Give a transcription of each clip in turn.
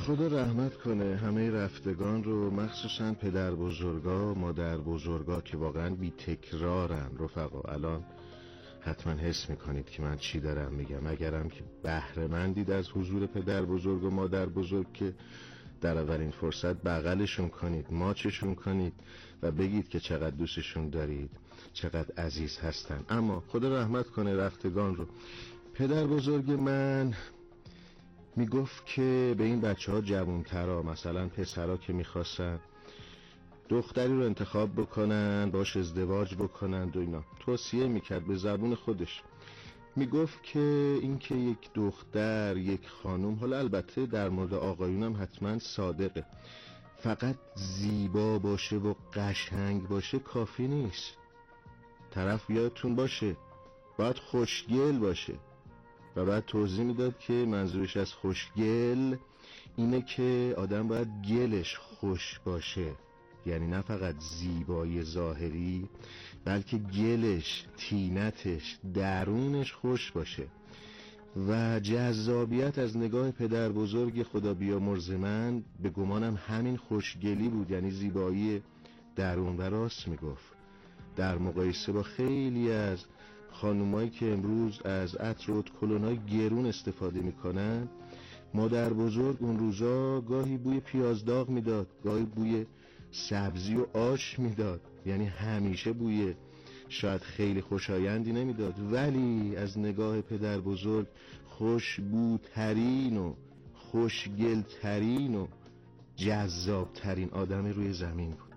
خدا رحمت کنه همه رفتگان رو، مخصوصا پدر بزرگا، مادر بزرگا که واقعا بی تکرارن. رفقا الان حتما حس میکنید که من چی دارم میگم. اگرم که بهره مندید از حضور پدر بزرگ و مادر بزرگ که در اولین فرصت بغلشون کنید، ماچشون کنید و بگید که چقدر دوستشون دارید، چقدر عزیز هستن. اما خدا رحمت کنه رفتگان رو. پدر بزرگ من میگفت که به این بچه ها جوانترا، مثلا پسرها که میخواستن دختری رو انتخاب بکنن، باش ازدواج بکنن و اینا، توصیه میکرد به زبون خودش. میگفت که اینکه یک دختر، یک خانم، حالا البته در مورد آقایونم حتما صادقه، فقط زیبا باشه و قشنگ باشه کافی نیست. طرف یادتون باشه باید خوشگل باشه. و بعد توضیح میداد که منظورش از خوشگل اینه که آدم باید گلش خوش باشه، یعنی نه فقط زیبایی ظاهری بلکه گلش، طینتش، درونش خوش باشه. و جذابیت از نگاه پدر بزرگ خدا بیامرز من به گمانم همین خوشگلی بود، یعنی زیبایی درون. و راست میگفت در مقایسه با خیلی از خانومایی که امروز از عطر و کلونای گرون استفاده میکنن، مادر بزرگ اون روزا گاهی بوی پیاز داغ میداد، گاهی بوی سبزی و آش میداد، یعنی همیشه بوی شاید خیلی خوشایندی نمیداد، ولی از نگاه پدر بزرگ خوشبوترین و خوشگلترین و جذابترین آدم روی زمین بود.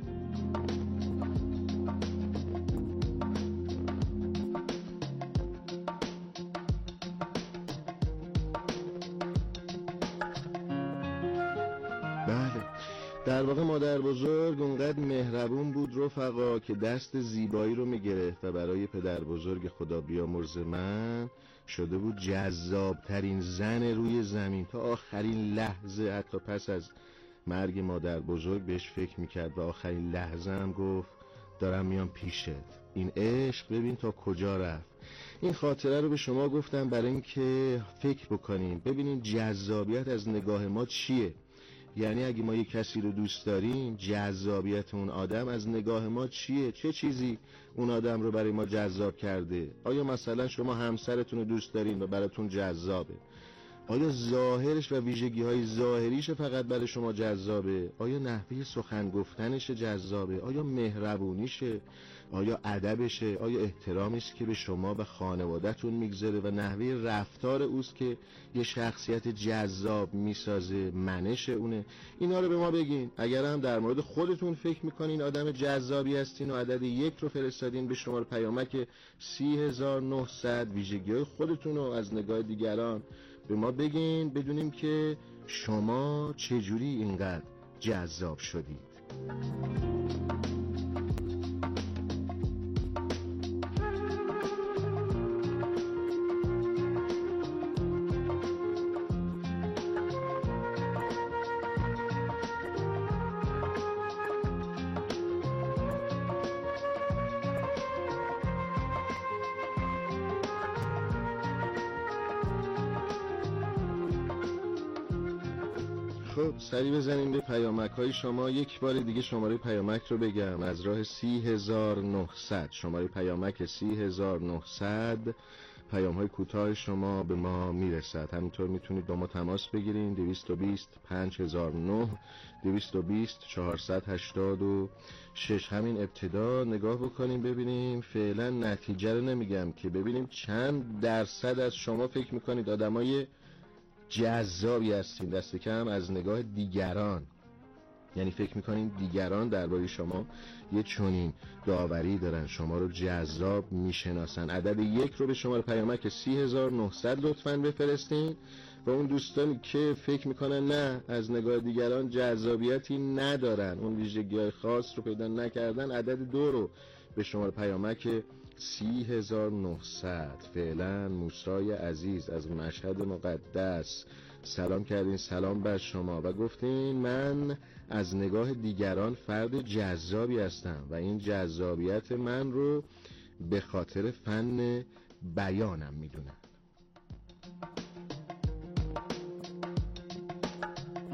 بله، در واقع مادر بزرگ اونقدر مهربون بود رفقا که دست زیبایی رو میگرفت و برای پدر بزرگ خدا بیامرز من شده بود جذابترین زن روی زمین. تا آخرین لحظه، حتی پس از مرگ مادر بزرگ، بهش فکر میکرد و آخرین لحظه هم گفت دارم میام پیشت. این عشق ببین تا کجا رفت. این خاطره رو به شما گفتم برای اینکه فکر بکنیم، ببینیم جذابیت از نگاه ما چیه. یعنی اگه ما یک کسی رو دوست داریم، جذابیت اون آدم از نگاه ما چیه؟ چه چیزی اون آدم رو برای ما جذاب کرده؟ آیا مثلا شما همسرتون رو دوست دارین و براتون جذابه؟ آیا ظاهرش و ویژگی‌های ظاهریش فقط برای شما جذابه؟ آیا نحوه سخن گفتنش جذابه؟ آیا مهربونیشه؟ آیا ادبشه؟ آیا احترامیست که به شما و خانواده‌تون میگذاره و نحوه رفتار اوست که یه شخصیت جذاب میسازه؟ منش اونه؟ اینا رو به ما بگین. اگر هم در مورد خودتون فکر میکنین آدم جذابی هستین و عدد 1 رو فرستادین به شماره پیامک 30900، ویژگی‌های خودتون رو از نگاه دیگران به ما بگین، بدونیم که شما چجوری اینقدر جذاب شدید. خب سری بزنیم به پیامک های شما. یک بار دیگه شماره پیامک رو بگم، از راه 30900، شماره پیامک 30900. پیام های کوتاه شما به ما میرسد. همینطور میتونید با ما تماس بگیرین 220 5009 220 486. همین ابتدا نگاه بکنیم ببینیم، فعلا نتیجه رو نمیگم که، ببینیم چند درصد از شما فکر میکنید آدمای جذابی هستین، دست کم از نگاه دیگران. یعنی فکر میکنین دیگران درباره شما یه چنین داوری دارن، شما رو جذاب میشناسن. عدد 1 رو به شماره پیامک 30900 لطفاً بفرستین. و اون دوستانی که فکر میکنن نه از نگاه دیگران جذابیتی ندارن، اون ویژگی‌های خاص رو پیدا نکردن، عدد 2 رو به شماره پیامک 30900. فعلا موسای عزیز از مشهد مقدس سلام کردین، سلام بر شما، و گفتین من از نگاه دیگران فرد جذابی هستم و این جذابیت من رو به خاطر فن بیانم میدونم.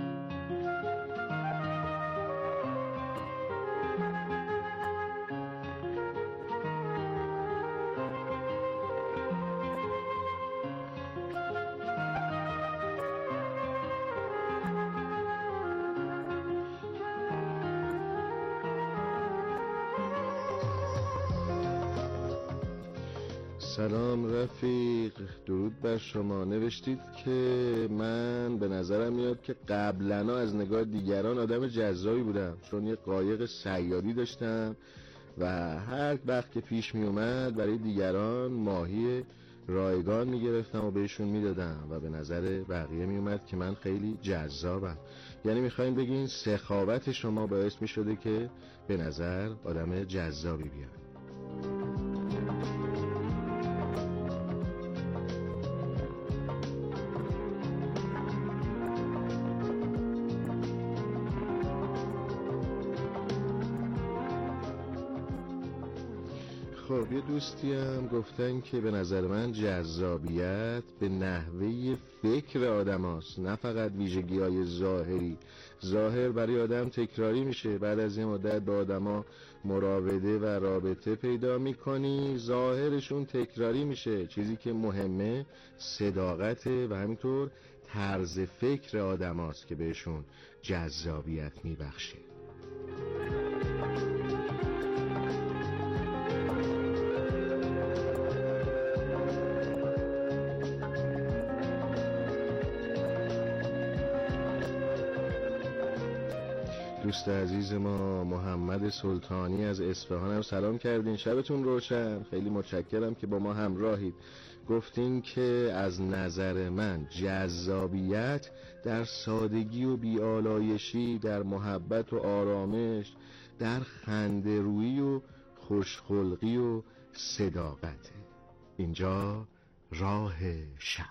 سلام رفیق، درود بر شما. نوشتید که من به نظرم میاد که قبلا از نگاه دیگران آدم جذابی بودم، چون یه قایق صیادی داشتم و هر وقت که پیش می اومد برای دیگران ماهی رایگان می گرفتم و بهشون می دادم و به نظر بقیه می اومد که من خیلی جذابم. یعنی میخواین بگین سخاوت شما باعث می شده که به نظر آدم جذابی بیاد. خب یه دوستی هم گفتن که به نظر من جذابیت به نحوه فکر آدم هاست، نه فقط ویژگی های ظاهری. ظاهر برای آدم تکراری میشه، بعد از این مدت با آدم ها مراوده و رابطه پیدا میکنی، ظاهرشون تکراری میشه. چیزی که مهمه صداقته و همینطور طرز فکر آدم هاست که بهشون جذابیت میبخشه. دوست عزیز ما محمد سلطانی از اصفهان هم سلام کردین. شبتون روشن، خیلی متشکرم که با ما همراهید. گفتین که از نظر من جذابیت در سادگی و بی‌آلایشی، در محبت و آرامش، در خنده‌رویی و خوشخلقی و صداقته. اینجا راه شب.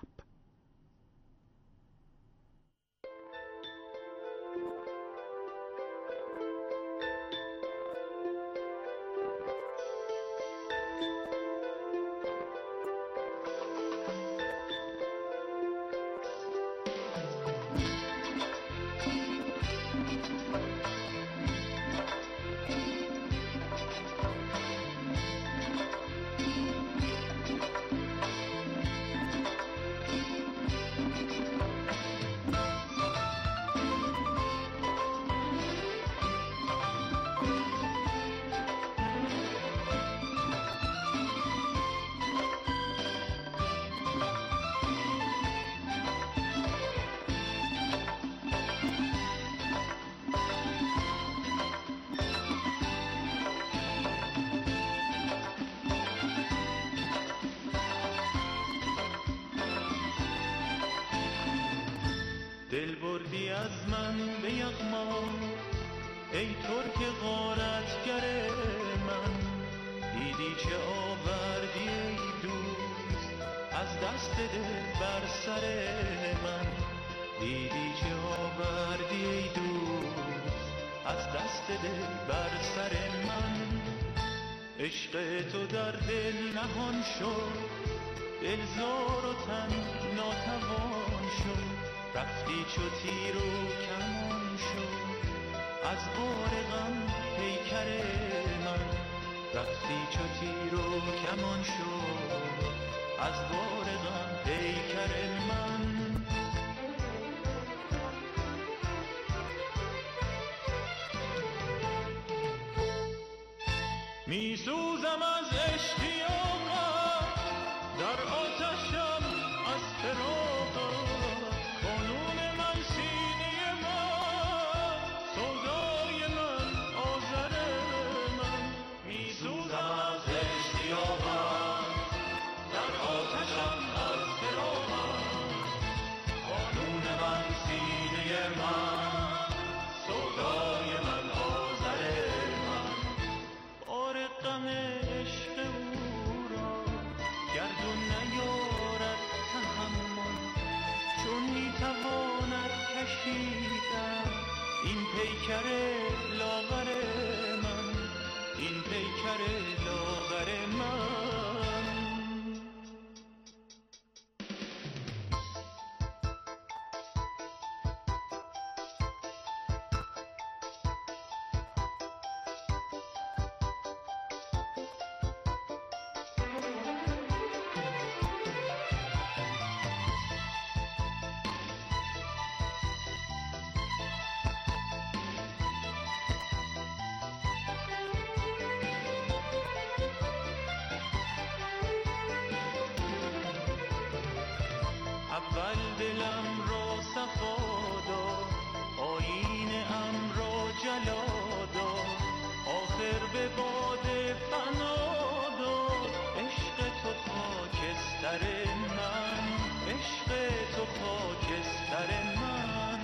دل بردی از من به یغما ای ترک غارتگر من، دیدی چه آوردی ای دوست از دست دل بر سر من، دیدی چه آوردی ای دوست از دست دل بر سر من. عشق تو در دل نهان شد، دل زار و تن ناتوان شد، رفتی چو تیر و کمان شد از بار غم پیکر من، رفتی چو تیر و کمان شد از بار غم پیکر من. می سوزم از اشتیاقت، در آتشم از فراقت، قانون من سینه من، سودای من آذر من. می سوزم از اشتیاقت، در آتشم از فراقت، قانون من سینه من، سودای من آذر من. بار غم عشق او را گردون نیارد تحمل، چون میتواند کشیدن این پیکر لاغر من، این پیکر لاغر من. اول دلم را صفا داد، آیینه ام را جلا داد، آخر به باد فنا داد. عشق تو خاکستر من، عشق تو خاکستر من.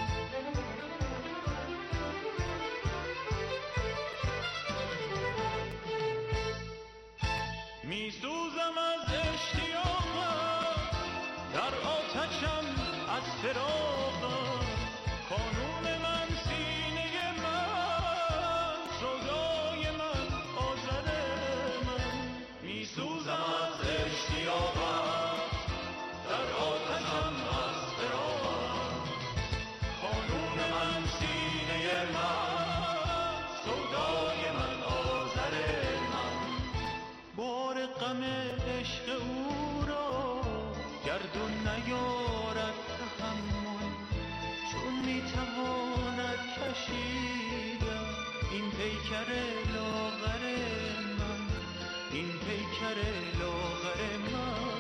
می سوزم از اشتیاقم، در آتشم از فراقم. قانون من سینه من، سودای من آزر من. می سوزم از اشتیاقم، در آتشم از فراقم. قانون من سینه من، سودای من آزر من. بار غم عشق او را گردون نیارد تحمل، چون میتواند کشیدن این پیکر لاغر من، این پیکر لاغر من.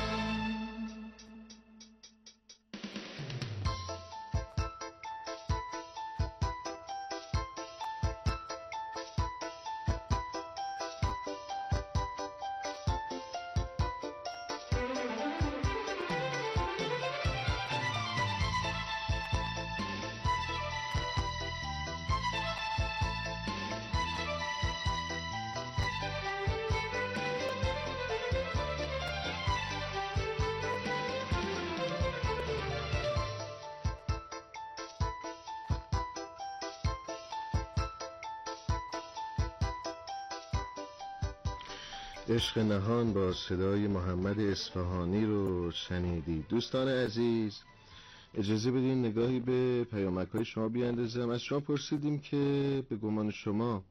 عشق نهان با صدای محمد اصفهانی رو شنیدید. دوستان عزیز، اجازه بدین نگاهی به پیامک‌های شما بیاندازم. از شما پرسیدیم که به گمان شما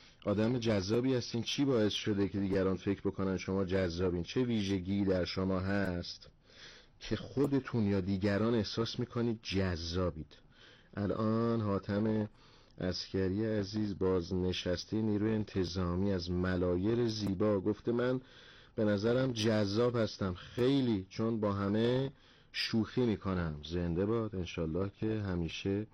آدم جذابی هستین، چی باعث شده که دیگران فکر بکنن شما جذابین؟ چه ویژگی در شما هست که خودتون یا دیگران احساس میکنید جذابید؟ الان حاتم عسکری عزیز، بازنشسته نیروی انتظامی از ملایر زیبا، گفته من به نظرم جذاب هستم خیلی، چون با همه شوخی میکنم. زنده باد، انشالله که همیشه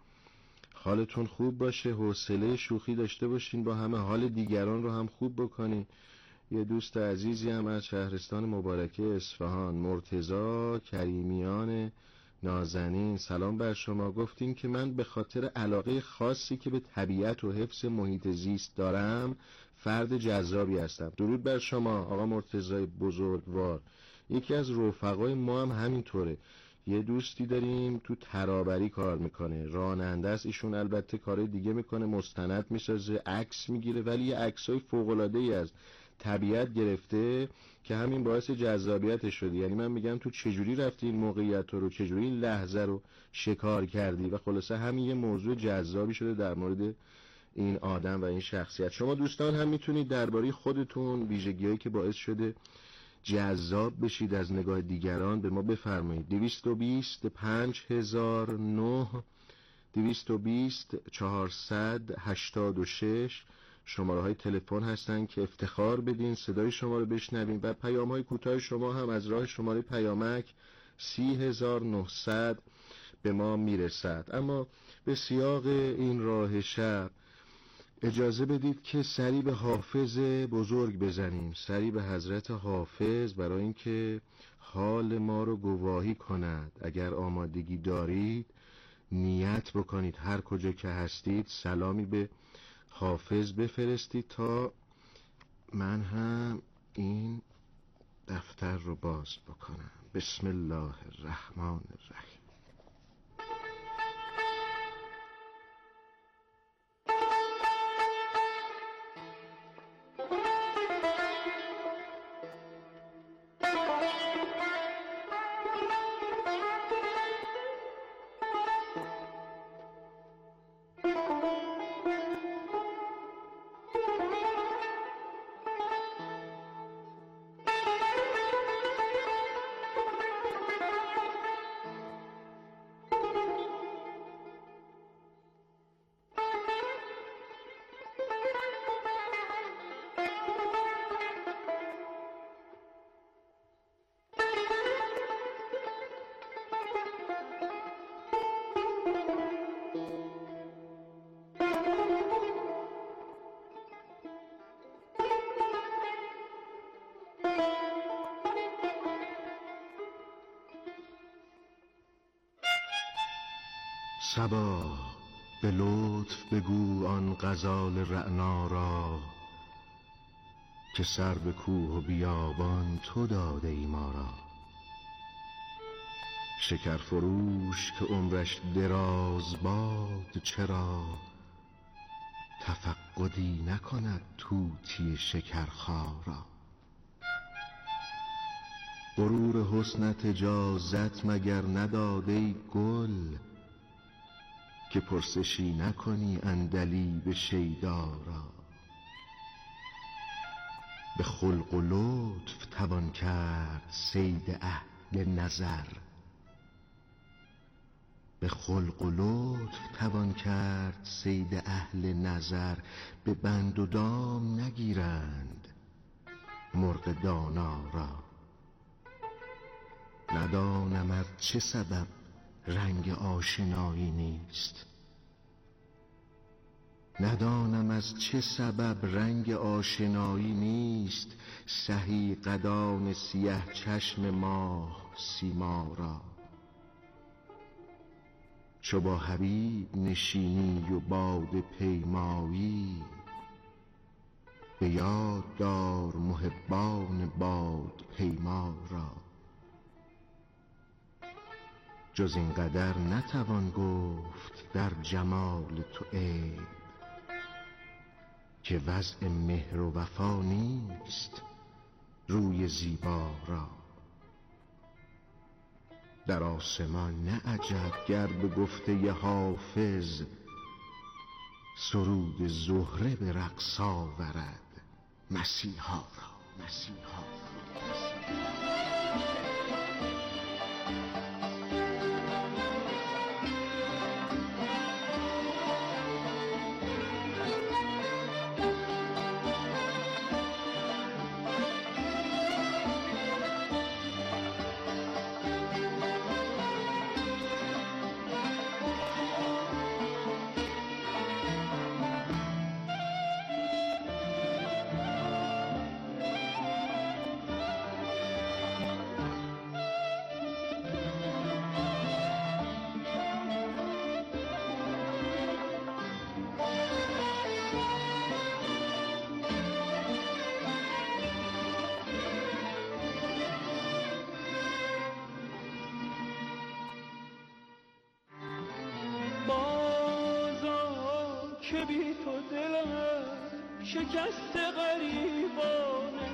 حالتون خوب باشه، حوصله شوخی داشته باشین با همه، حال دیگران رو هم خوب بکنین. یه دوست عزیزی هم از شهرستان مبارکه اصفهان، مرتضی کریمیان نازنین، سلام بر شما. گفتین که من به خاطر علاقه خاصی که به طبیعت و حفظ محیط زیست دارم فرد جذابی هستم. درود بر شما آقا مرتضی بزرگوار. یکی از رفقای ما هم همینطوره. یه دوستی داریم تو ترابری کار میکنه، راننده است ایشون، البته کار دیگه میکنه، مستند میسازه، عکس میگیره، ولی یه عکسای فوق‌العاده‌ای از طبیعت گرفته که همین باعث جذابیتش شده. یعنی من میگم تو چجوری رفتی این موقعیت رو، چجوری این لحظه رو شکار کردی، و خلاصه همین یه موضوع جذابی شده در مورد این آدم و این شخصیت. شما دوستان هم میتونید درباره خودتون ویژگی‌هایی که باعث شده جذاب بشید از نگاه دیگران به ما بفرمایید. 220 5009 220 486 شماره های تلفن هستن که افتخار بدین صدای شما رو بشنویم، و پیام های کوتاه شما هم از راه شماره پیامک 30900 به ما میرسد. اما به سیاق این راه شب اجازه بدید که سری به حافظ بزرگ بزنیم، سری به حضرت حافظ، برای اینکه حال ما رو گواهی کند. اگر آمادگی دارید نیت بکنید هر کجا که هستید سلامی به حافظ بفرستید تا من هم این دفتر رو باز بکنم. بسم الله الرحمن الرحیم. صبا به لطف بگو آن غزال رعنا را که سر به کوه و بیابان تو داده ای ما را. شکر فروش که عمرش دراز باد چرا تفقدی نکند طوطی شکرخارا. غرور حسنت اجازت مگر نداد ای گل که پرسشی نکنی عندلیب شیدا را. به خلق و لطف توان کرد صید اهل نظر، به خلق و لطف توان کرد صید اهل نظر. به بند و دام نگیرند مرغ دانا را. ندانم از چه سبب رنگ آشنایی نیست، ندانم از چه سبب رنگ آشنایی نیست. سهی قدان سیه چشم ماه سیما را. چو با حبیب نشینی و باده پیمایی به یاد دار محبان باد پیما را. جز این قدر نتوان گفت در جمال تو عیب که وضع مهر و وفا نیست روی زیبا را. در آسمان نه عجب گر به گفته حافظ سرود زهره به رقص آورد مسیحا را. که بی تو دلم شکست غریبانه،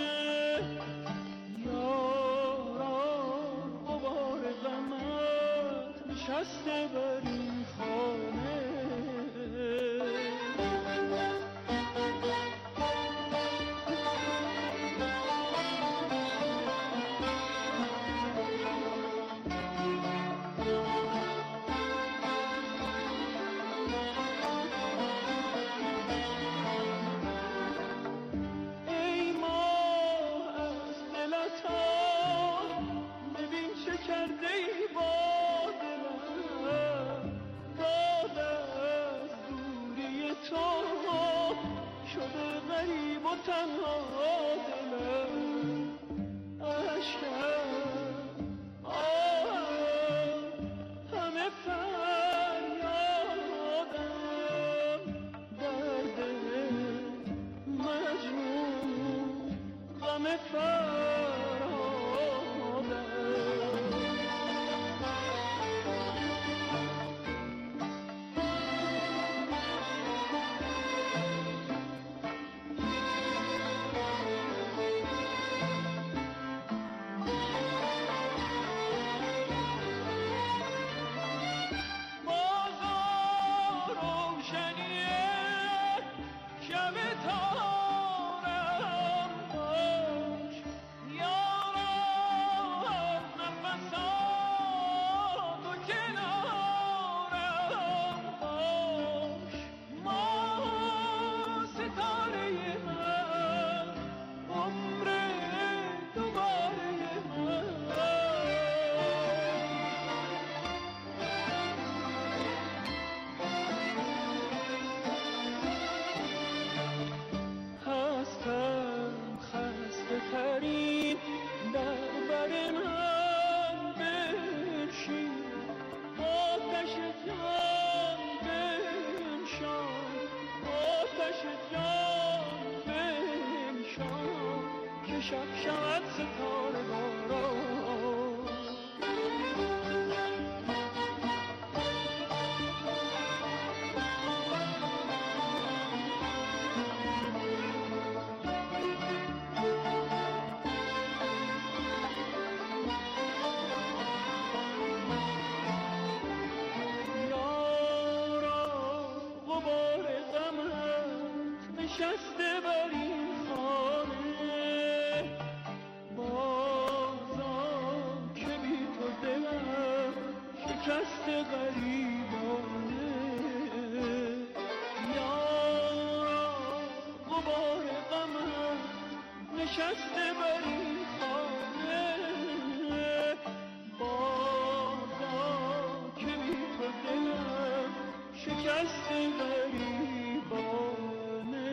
یاران غبار غمت نشسته بر این خانه. نشسته بر این خانه، بازم که بی تو دلم شکسته غریبانه. یارا غبار غمم نشسته بر این خانه، بازم که بی تو دلم شکسته غریبانه.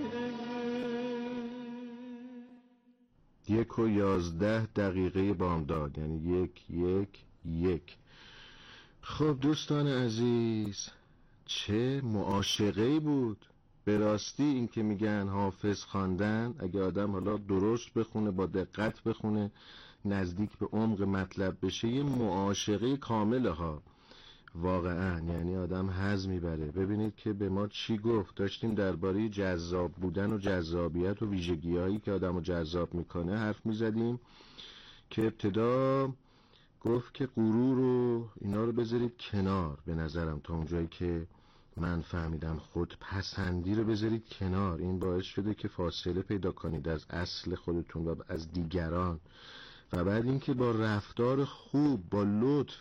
1:11 بامداد، یعنی 1:1. خب دوستان عزیز، چه معاشقه‌ای بود. به راستی این که میگن حافظ خواندن، اگه آدم حالا درست بخونه، با دقت بخونه، نزدیک به عمق مطلب بشه، یه معاشقه کامله ها واقعا. یعنی آدم حظ میبره. ببینید که به ما چی گفت. داشتیم درباره جذاب بودن و جذابیت و ویژگی‌هایی که آدمو جذاب میکنه حرف میزدیم که ابتدا گفت که غرور و اینا رو بذارید کنار. به نظرم تا اونجایی که من فهمیدم خودپسندی رو بذارید کنار. این باعث شده که فاصله پیدا کنید از اصل خودتون و از دیگران. و بعد اینکه با رفتار خوب، با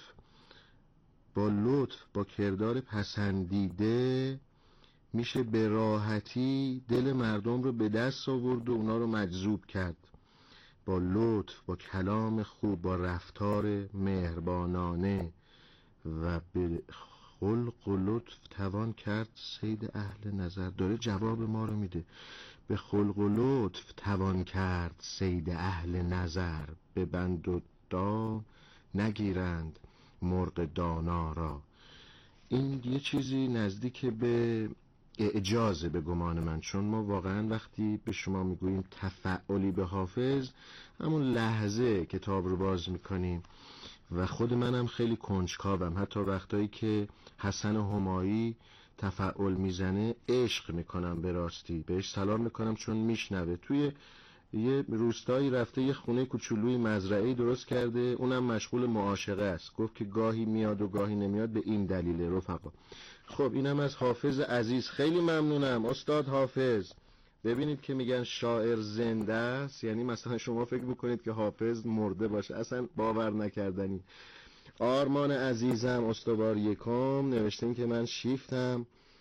لطف، با کردار پسندیده میشه به راحتی دل مردم رو به دست آورد و اونا رو مجذوب کرد. با لطف، با کلام خوب، با رفتار مهربانانه و به خلق و لطف توان کرد صید اهل نظر. داره جواب ما رو میده. به خلق و لطف توان کرد صید اهل نظر، به بند و دام نگیرند مرغ دانا را. این یه چیزی نزدیک به اعجازه به گمان من، چون ما واقعا وقتی به شما میگوییم تفعلی به حافظ، همون لحظه کتاب رو باز میکنیم. و خود منم خیلی کنجکاوم، حتی وقتایی که حسن همایی تفعل میزنه عشق میکنم، به راستی بهش سلام میکنم چون میشنوه. توی یه روستایی رفته یه خونه کوچولوی مزرعه‌ای درست کرده، اونم مشغول معاشقه است. گفت که گاهی میاد و گاهی نمیاد، به این دلیل رفقا. خب اینم از حافظ عزیز. خیلی ممنونم استاد حافظ. ببینید که میگن شاعر زنده است، یعنی مثلا شما فکر میکنید که حافظ مرده باشه، اصلا باور نکردنی. آرمان عزیزم استوار یکم نوشتین که من شیفتم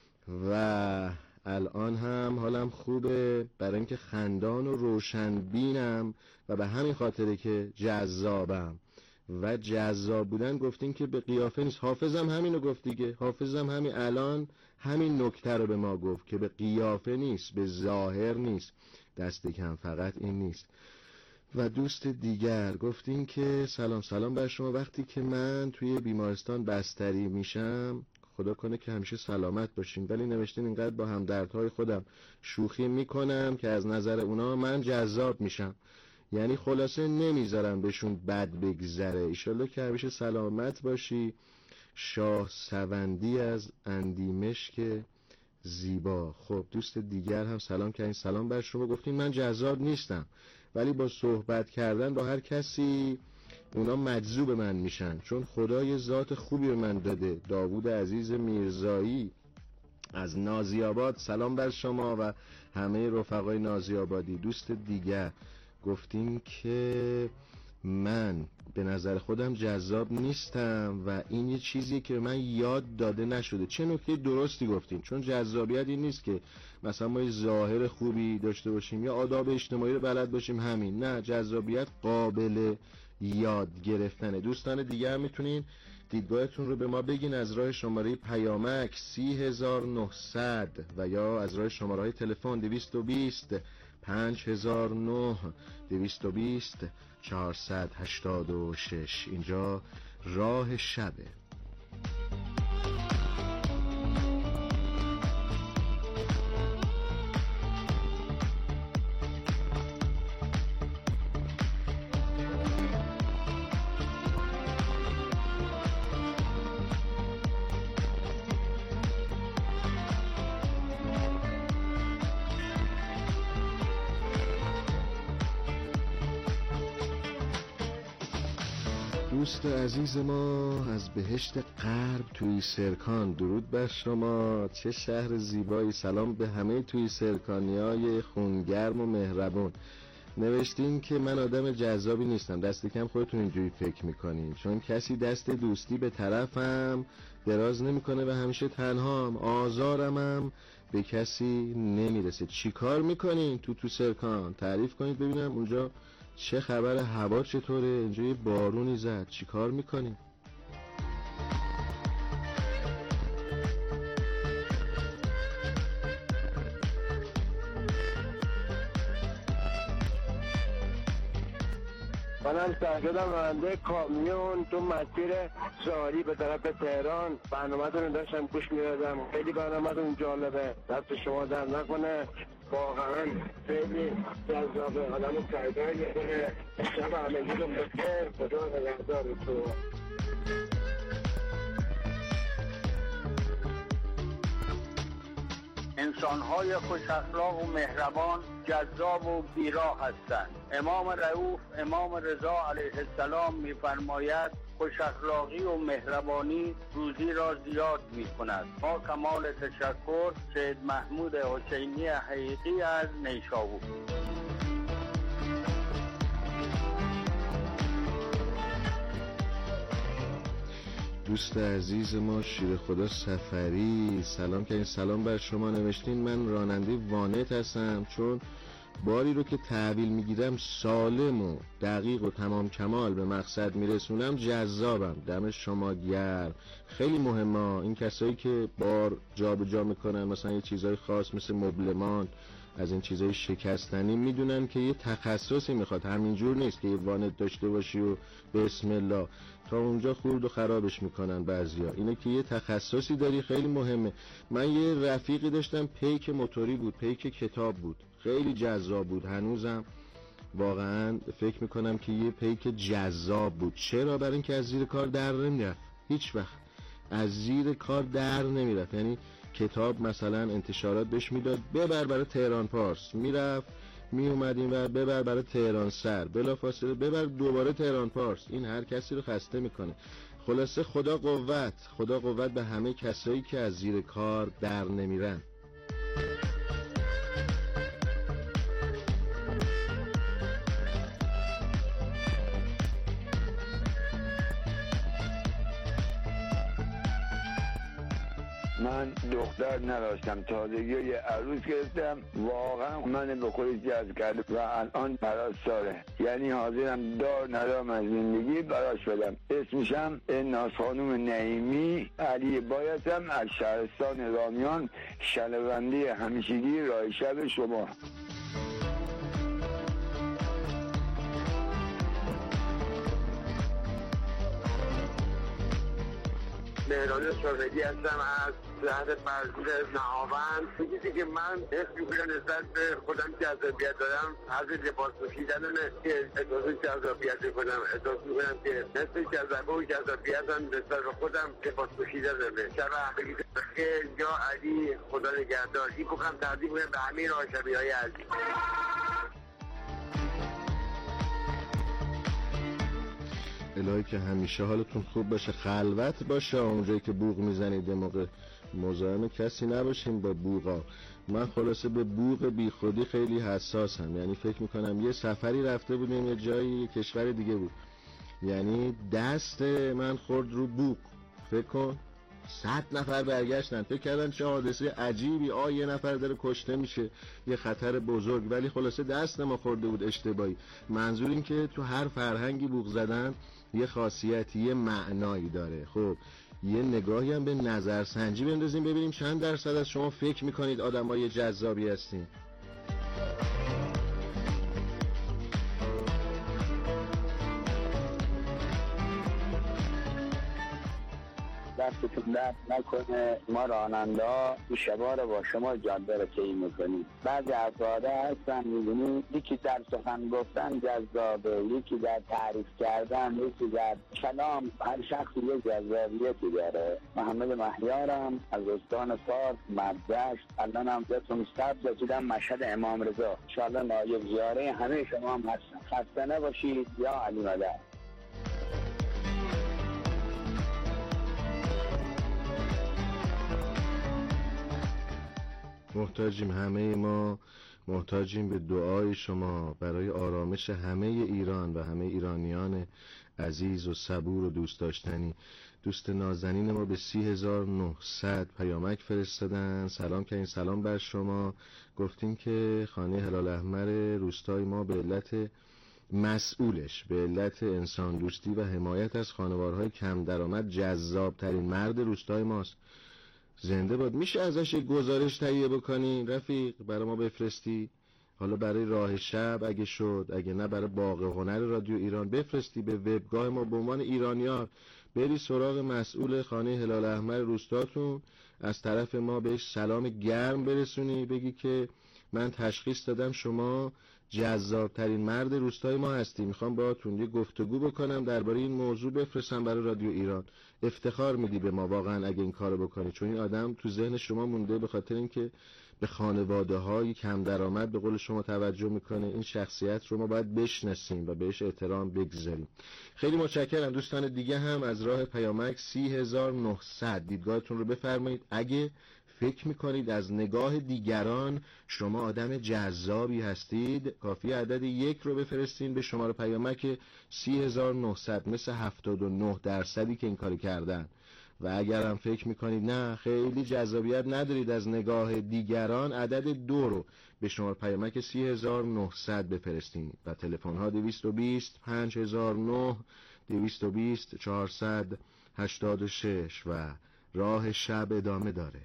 و الان هم حالم خوبه، برای اینکه خندان و روشنبینم و به همین خاطره که جذابم. و جذاب بودن گفتین که به قیافه نیست. حافظم همینو گفت دیگه. حافظم همین الان همین نکته رو به ما گفت که به قیافه نیست، به ظاهر نیست. دست کم فقط این نیست. و دوست دیگر گفتین که سلام بر شما، وقتی که من توی بیمارستان بستری میشم، خدا کنه که همیشه سلامت باشین، ولی نوشتین اینقدر با همدردهای خودم شوخی میکنم که از نظر اونا من جذاب میشم. یعنی خلاصه نمیذارم بهشون بد بگذره. ایشالله که همیشه سلامت باشی. شاه سوندی از اندیمشک زیبا. خب دوست دیگر هم سلام کردین. سلام بر شما. گفتین من جذاب نیستم، ولی با صحبت کردن با هر کسی اونا مجذوب من میشن، چون خدای ذات خوبی به من داده. داوود عزیز میرزایی از نازی‌آباد، سلام بر شما و همه رفقای نازی‌آبادی. دوست دیگر گفتین که من به نظر خودم جذاب نیستم و این یه چیزیه که من یاد داده نشده. چه نکته درستی گفتین، چون جذابیت این نیست که مثلا ما یه ظاهر خوبی داشته باشیم یا آداب اجتماعی رو بلد باشیم همین. نه، جذابیت قابل یاد گرفتنه. دوستان دیگر میتونین دیدگاهتون رو به ما بگین از راه شماره پیامک 30900 و یا از راه شماره های تلفن 220 5009 220 486. اینجا راه شبه. دوست عزیز ما از بهشت غرب توی سرکان، درود بر شما، چه شهر زیبایی. سلام به همه توی سرکانیای خونگرم و مهربون. نوشتین که من آدم جذابی نیستم، دست کم خودتون اینجوری فکر میکنین، چون کسی دست دوستی به طرفم دراز نمیکنه و همیشه تنهام، آزارمم به کسی نمیرسه. چی کار میکنین تو سرکان؟ تعریف کنید ببینم اونجا چه خبر، هوا چطوره؟ اینجا یه بارونی زد، چی کار میکنین؟ منم سرگردم راننده کامیون تو مسیر شاهری به طرف تهران. برنامه‌تون رو داشتم گوش می‌دادم، خیلی برنامه‌تون جالبه، دست شما در نکنه، واقعا خیلی جذابه، آدم سرگرم می‌کنه. شب همگیتون بخیر، خدا نگهدارتون. انسان‌های خوش اخلاق و مهربان جذاب و بیراه هستند. امام رؤوف امام رضا علیه السلام می‌فرماید خوش اخلاقی و مهربانی روزی را زیاد می‌کند. با کمال تشکر، سید محمود حسینی حقیقی از نیشابور. دوست عزیز ما شیر خدا سفری سلام کردین. سلام بر شما. نوشتین من راننده وانت هستم، چون باری رو که تحویل میگیرم سالم و دقیق و تمام کمال به مقصد میرسونم، جذابم. دم شما گرم. خیلی مهمه این کسایی که بار جا به جا میکنن، مثلا یه چیزای خاص مثل مبلمان، از این چیزای شکستنی، میدونن که یه تخصصی میخواد، همینجور نیست که یه وانت داشته باشی و بسم الله تا اونجا خورد و خرابش میکنن بعضیا. اینه که یه تخصصی داری، خیلی مهمه. من یه رفیقی داشتم پیک موتوری بود، پیک کتاب بود، خیلی جذاب بود. هنوزم واقعا فکر میکنم که یه پیک جذاب بود. چرا؟ برای اینکه از زیر کار در نمیرفت، هیچ وقت از زیر کار در نمیرفت. یعنی کتاب مثلا انتشارات بهش میداد ببر برای تهران پارس، میرفت میومدیم و ببر برای تهران سر، بلافاصله ببر دوباره تهران پارس. این هر کسی رو خسته میکنه. خلاصه خدا قوت به همه کسایی که از زیر کار در نمیرن. من دختر نداشتم، تازگی یه عروس گرفتم، واقعا من به خودش جذب کرد و الان پرستاره، یعنی حاضرم دار ندارم از زندگی براش بدم. اسمشم ناز خانوم نعیمی علی بایستم از شهرستان رامیان، شنونده همیشگی راه شب شما. مهران شاهدی هستم از شهر فرزود نهاوند. میگیدی که من حس میکنم نسبت به خودم جذابیت دارم، از لباس پوشیدنه که احساس جذابیت میکنم. احساس میکنم که حس جذابه و جذابیتم نسبت به خودم لباس پوشیدنه. شب همگی بخیر. یا علی، خدا نگهدار. این بکنم تقدیم کنم به همه راشبی‌های عزیز. الهی که همیشه حالتون خوب باشه، خلوت باشه، اونجایی که بوق میزنید موقع مزاحم کسی نباشیم با بوقا. من خلاصه به بوق بی خودی خیلی حساسم. یعنی فکر میکنم یه سفری رفته بودیم یه جایی، یه کشور دیگه بود، یعنی دست من خورد رو بوق، فکر کن 100 نفر برگشتن، فکر کردن چه حادثه عجیبی، یه نفر داره کشته میشه، یه خطر بزرگ، ولی خلاصه دست ما خورده بود اشتباهی. منظور این که تو هر فرهنگی بوق زدن یه خاصیتی، یه معنایی داره. خب یه نگاهی هم به نظرسنجی بندازیم ببینیم چند درصد از شما فکر میکنید آدمای جذابی هستین. دستتون درد نکنه. ما راننده این شبا رو با شما جاده رو طی میکنیم. بعضی افراد هستن میبینی یکی در سخن گفتن جذابه، یکی در تعریف کردن، یکی در کلام. هر شخصی یه جذابیتی داره. محمد مهیارم از استان فارس مردشت. الان هم بهتون سبز رسیدم مشهد امام رضا. انشاءالله نایب زیاره همه شما هم هستن. خسته نباشید. یا علی مدد. محتاجیم، همه ما محتاجیم به دعای شما برای آرامش همه ایران و همه ایرانیان عزیز و صبور و دوست داشتنی. دوست نازنین ما به 30,900 پیامک فرستادن، سلام که این سلام بر شما. گفتیم که خانه هلال احمر روستای ما به علت مسئولش، به علت انسان دوستی و حمایت از خانوارهای کم درآمد جذاب ترین مرد روستای ماست. زنده باد. میشه ازش یک گزارش تهیه بکنی رفیق برای ما بفرستی؟ حالا برای راه شب اگه شد، اگه نه برای باغ هنر رادیو ایران بفرستی به وبگاه ما به عنوان ایرانیار، بری سراغ مسئول خانه هلال احمر روستاتون، از طرف ما بهش سلام گرم برسونی، بگی که من تشخیص دادم شما جذاب ترین مرد روستای ما هستی، میخوام باهاتون یه گفتگو بکنم درباره این موضوع، بفرستم برای رادیو ایران. افتخار میدی به ما واقعا اگه این کارو بکنی، چون این آدم تو ذهن شما مونده به خاطر اینکه به خانواده‌های کم درآمد به قول شما توجه میکنه. این شخصیت رو ما باید بشناسیم و بهش احترام بگذاریم. خیلی متشکرم. دوستان دیگه هم از راه پیامک 30,900 دیدگاهتون رو بفرمایید. اگه فکر میکنید از نگاه دیگران شما آدم جذابی هستید، کافی عدد 1 رو بفرستین به شماره پیامک 30,900 مثل 79% که این کاری کردن. و اگر هم فکر میکنید نه خیلی جذابیت ندارید از نگاه دیگران، عدد 2 رو به شماره پیامک 30,900 بفرستین و تلفن ها 220 5009 220 486 و راه شب ادامه داره.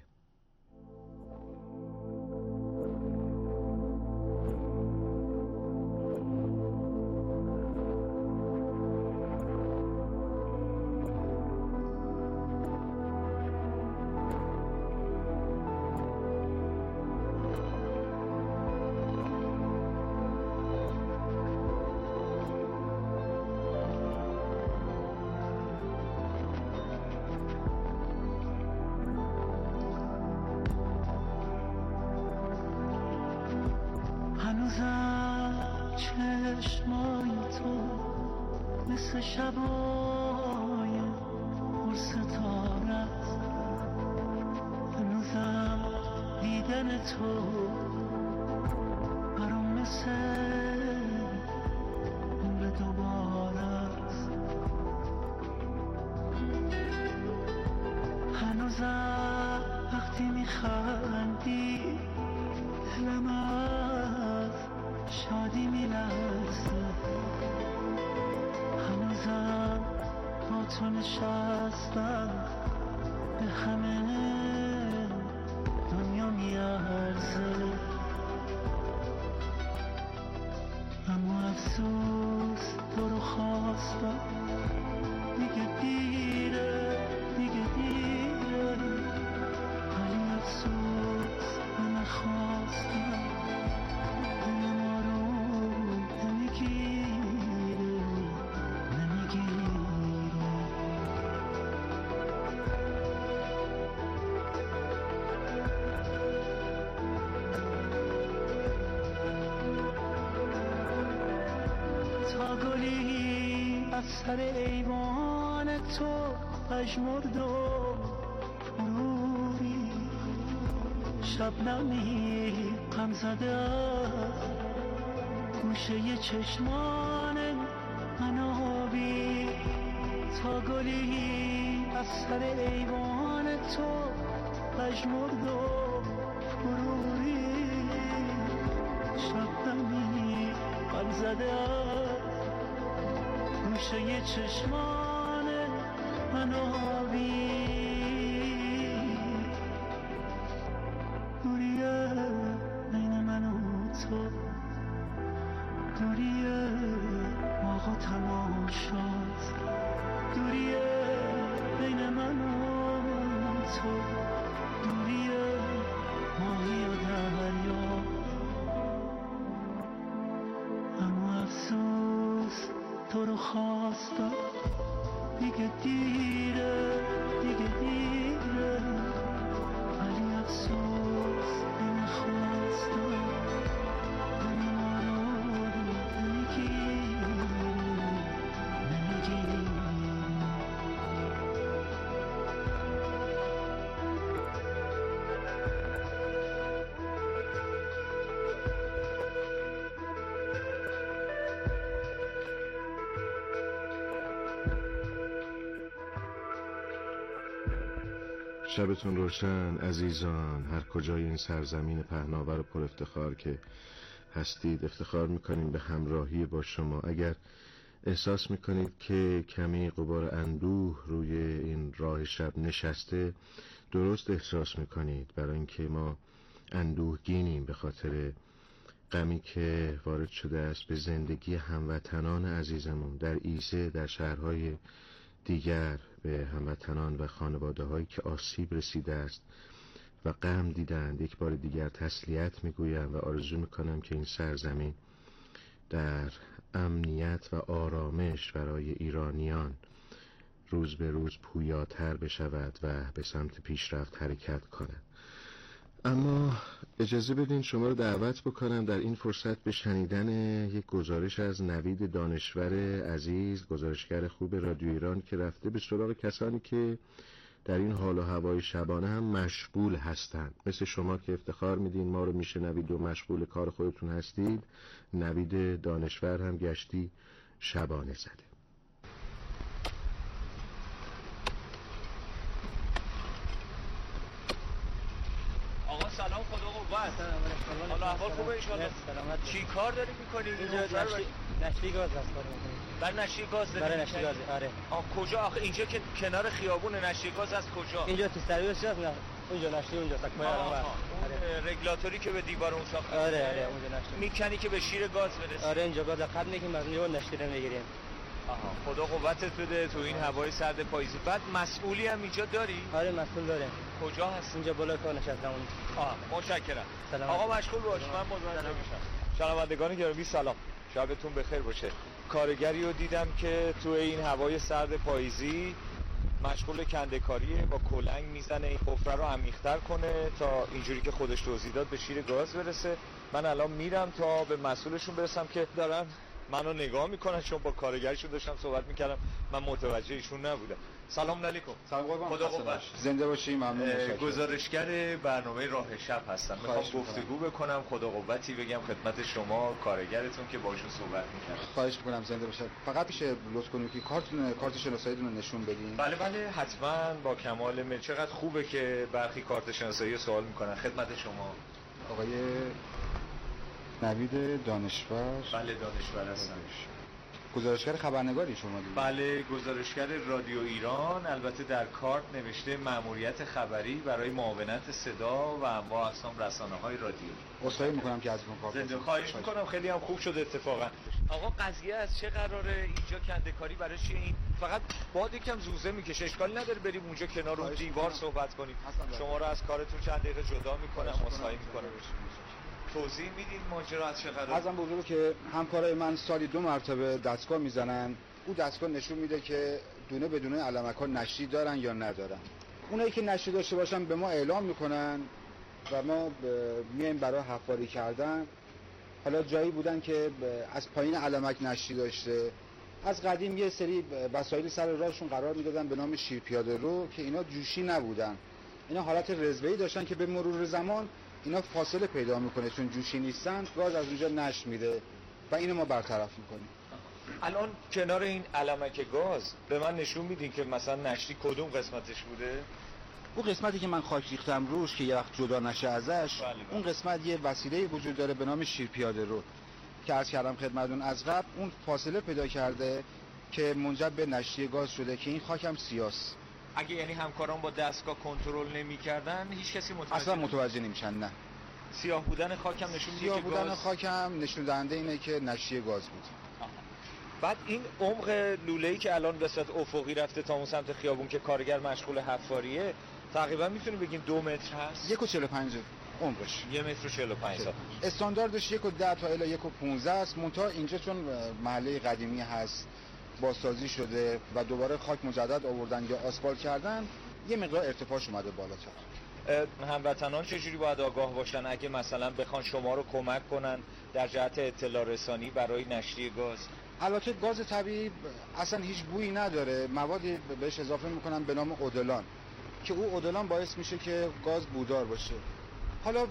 وقتی میخندی دلم از شادی میلرزه، هنوزم با تو نشستم به همه دنیا میارزه، اما افسوس تو رو خواستم دیگه دیره، دیگه دیره، ولی افسوس من نخواستم دل ما رو نمیگیره، نمیگیره. تا گلی از سر ایوان تو پژمرد و فروری، شبنمی غم زده از گوشه چشمان من آبی، تا گلی از سر ایوان تو پژمرد و فروری، شبنمی غم زده از گوشه چشمان من آبی، دوریه بین من و تو، دوریه باغ و تماشاست، دوریه بین من و تو، دوریه ماهی و دریا، اما افسوس تو رو خواستم دیگه دیره، دیگه دیره، ولی افسوس نمیخواستم دل ما رو نمیگیره، نمیگیره. شبتون روشن عزیزان، هر کجای این سرزمین پهناور و پر افتخار که هستید. افتخار میکنیم به همراهی با شما. اگر احساس میکنید که کمی غبار اندوه روی این راه شب نشسته، درست احساس میکنید، برای اینکه ما اندوهگینیم به خاطر غمی که وارد شده است به زندگی هموطنان عزیزمون در ایزه، در شهرهای دیگر، به هموطنان و خانواده هایی که آسیب رسیده است و غم دیدند. یک بار دیگر تسلیت میگویم و آرزو میکنم که این سرزمین در امنیت و آرامش برای ایرانیان روز به روز پویاتر بشود و به سمت پیشرفت حرکت کند. اما اجازه بدین شما رو دعوت بکنم در این فرصت به شنیدن یک گزارش از نوید دانشور عزیز، گزارشگر خوب رادیو ایران، که رفته به سراغ کسانی که در این حال و هوای شبانه هم مشغول هستند. مثل شما که افتخار میدین ما رو میشنوید و مشغول کار خودتون هستید، نوید دانشور هم گشتی شبانه زده. سلام، خدا قوت. حالا احوال خوبه ان شاءالله؟ چی کار داری می‌کنی؟ اینجا نشتی گاز هست کار می‌کنی. برای نشتی گاز داری؟ برای نشتی گاز. آره. کجا آخه اینجا که کنار خیابون نشتی گاز از کجا؟ اینجا تو سرویس هست، نه اونجا نشتی، اونجا تکمه اون رگولاتوری که به دیوار اون ساخته. آره اونجا نشتی میکنی که به شیر گاز برسه. آره اینجا گاز قد می‌کنیم، از اونجا نشتی رو می‌گیریم. خدا قوتت بده تو این هوای سرد پاییزی. بعد مسئولی هم اینجا داری؟ آره مسئول داره. کجا هست؟ اینجا بالا کار نشستم اون. متشکرم. سلام. آقا مشغول باش، من مزاحم نمیشم. شنوندگان گرامی سلام، شبتون بخیر باشه. کارگری رو دیدم که تو این هوای سرد پاییزی مشغول کنده‌کاریه، با کلنگ میزنه این حفره رو عمیق‌تر کنه تا اینجوری که خودش توضیح داد به شیر گاز برسه. من الان میرم تا به مسئولشون برسم که دارن منو نگاه میکنن، چون با کارگرشون داشتم صحبت میکردم، من متوجه ایشون نبودم. سلام علیکم. سلام قربان، خدا قوت. زنده باشی. ممنون. گزارشگر برنامه راه شب هستم. میخوام گفتگو بکنم، خدا قوتی بگم خدمت شما کارگرتون که باشون صحبت میکردم. خواهش میکنم زنده باشید. فقط میشه لطف کنید که کارت شناساییتون رو نشون بدین. بله حتما، با کمال میل. چقدر خوبه که برخی کارت شناسایی سوال میکنن. خدمت شما آقای نوید دانشور. بله دانشور هستم. گزارشگر خبرنگاری شما دیگه؟ بله گزارشگر رادیو ایران. البته در کارت نوشته مأموریت خبری برای معاونت صدا و انواع اقسام رسانه‌های رادیو. عذرخواهی میکنم که از اون کار زنده خواهش میکنم. خیلی هم خوب شد اتفاقا. آقا قضیه از چه قراره؟ اینجا کنده‌کاری برای چیه؟ این فقط باد یکم زوزه میکشه، اشکالی نداره بریم اونجا کنار اون دیوار صحبت کنیم. شما رو از کارتون چند دقیقه جدا میکنم، عذرخواهی میکنم. توضیح میدین ماجرا از چه قراره؟ ازم بزرگه که همکارای من سالی 2 مرتبه دستگاه میزنن. اون دستگاه نشون میده که دونه بدونه علمک‌ها نشتی دارن یا ندارن. اونایی که نشتی داشته باشن به ما اعلام میکنن و ما میایم برای حفاری کردن. حالا جایی بودن که از پایین علمک نشتی داشته. از قدیم یه سری وسایل سر راهشون قرار میدادن به نام شیرپیاده رو که اینا جوشی نبودن. اینا حالت رزوه‌ای داشتن که به مرور زمان اینا فاصله پیدا میکنه، چون جوشی نیستن گاز از اونجا نشت میده و اینو ما برطرف میکنیم. الان کنار این علمک گاز به من نشون میدین که مثلا نشتی کدوم قسمتش بوده؟ اون قسمتی که من خاک ریختم روش که یه وقت جدا نشه ازش، بله. اون قسمت یه وسیله وجود داره به نام شیرپیاده رو که عرض کردم خدمتتون از قبل اون فاصله پیدا کرده که منجر به نشتی گاز شده که این خاکم سیاست. اگه یعنی همکاران با دستگاه کنترل نمی‌کردن هیچ کسی اصلا متوجه نمیشن. نه، سیاه بودن خاکم نشون میده سیاه بودن خاکم نشون دهنده اینه که نشتی گاز بود. بعد این عمق لوله‌ای که الان به صورت افقی رفته تا اون سمت خیابون که کارگر مشغول حفاریه، تقریبا میتونیم بگیم 2 متر هست. 1.45 عمقش. 1.45 متر. استانداردش 1.10 تا الی 1.15 است. منتها اینجا چون محله قدیمی هست، بازسازی شده و دوباره خاک مجدد آوردن یا آسفالت کردن، یه مقدار ارتفاعش اومده بالاتر. هموطنان چجوری باید آگاه باشن اگه مثلا بخوان شما رو کمک کنن در جهت اطلاع رسانی برای نشتی گاز؟ البته گاز طبیعی اصلا هیچ بویی نداره، موادی بهش اضافه میکنن به نام اودلان که او اودلان باعث میشه که گاز بودار باشه. حالا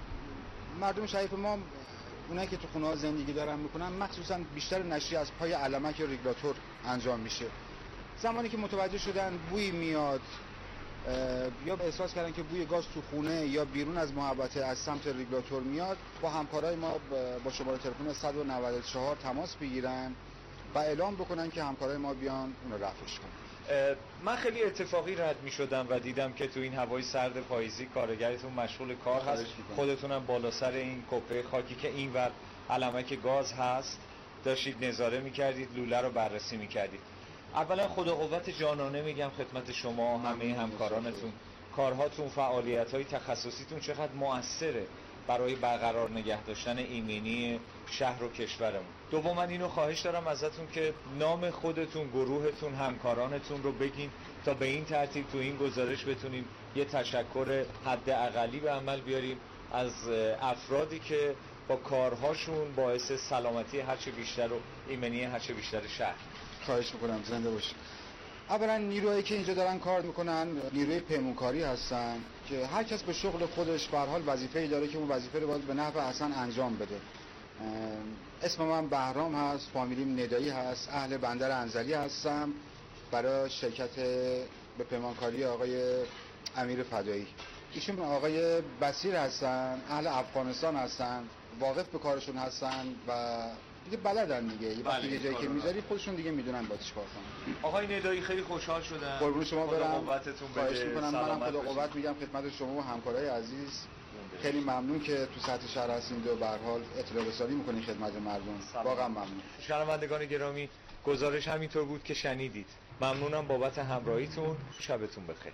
مردم شریف ما، اونایی که تو خونه‌ها زندگی دارن میکنن، مخصوصا بیشتر نشتی از پای علمک یا رگولاتور انجام میشه. زمانی که متوجه شدن بوی میاد یا احساس کردن که بوی گاز تو خونه یا بیرون از محوطه از سمت رگولاتور میاد، با همکارای ما با شماره تلفن 194 تماس بگیرن و اعلام بکنن که همکارای ما بیان اون رو رفعش کنن. من خیلی اتفاقی رد می شدم و دیدم که تو این هوای سرد پاییزی کارگرتون مشغول کار هست، خودتونم بالا سر این کپه خاکی که اینور علمک گاز هست داشتید نظاره می کردید، لوله رو بررسی می کردید. اولا خدا قوت جانانه میگم خدمت شما، همه همکارانتون، کارهاتون، فعالیت‌های تخصصیتون چقدر مؤثره برای برقرار نگه داشتن ایمنی شهر و کشورمون. دوما اینو خواهش دارم ازتون که نام خودتون، گروهتون، همکارانتون رو بگین تا به این ترتیب تو این گزارش بتونیم یه تشکر حداقلی به عمل بیاریم از افرادی که با کارهاشون باعث سلامتی هرچه بیشتر و ایمنی هرچه بیشتر شهر. خواهش میکنم، زنده باشید. اولا نیروهایی که اینجا دارن کار میکنن نیروی پیمونکاری هستن که هر کس به شغل خودش به هر حال وظیفه‌ای داره که اون وظیفه رو باید به نحو احسن انجام بده. اسم من بهرام هست، فامیلیم ندایی هست، اهل بندر انزلی هستم، برای شرکت به پیمانکاری آقای امیر فدایی. ایشون آقای بصیر هستن، اهل افغانستان هستن، واقف به کارشون هستن و دیگه بلدن دیگه. وقتی یه جایی که میذاری خودشون دیگه میدونن باید چیکار کنن. آقای ندایی خیلی خوشحال شدم. قربون شما برم. خواهش بده. میکنم. منم خدا قوت میگم خدمت شما و همکارای عزیز. خیلی ممنون که تو سطح شهر هستید و به هر حال اطلاع رسانی میکنین خدمت مردم. واقعا ممنون. شنوندگان گرامی، گزارش همینطور بود که شنیدید. ممنونم بابت همراهیتون. شبتون بخیر.